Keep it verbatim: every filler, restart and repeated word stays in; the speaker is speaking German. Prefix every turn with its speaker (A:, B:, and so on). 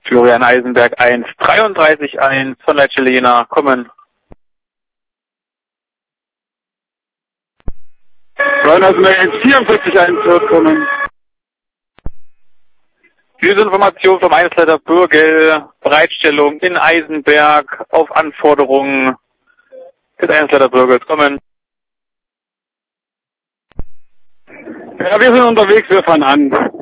A: Florian Eisenberg eins dreiunddreißig eins von Leitstelle Jena, kommen.
B: Florian Eisenberg eins vierundvierzig eins wird kommen.
A: Diese Information vom Einsatzleiter Bürgel, Bereitstellung in Eisenberg auf Anforderungen des Einsatzleiter Bürgels, kommen.
B: Ja, wir sind unterwegs, wir fahren an.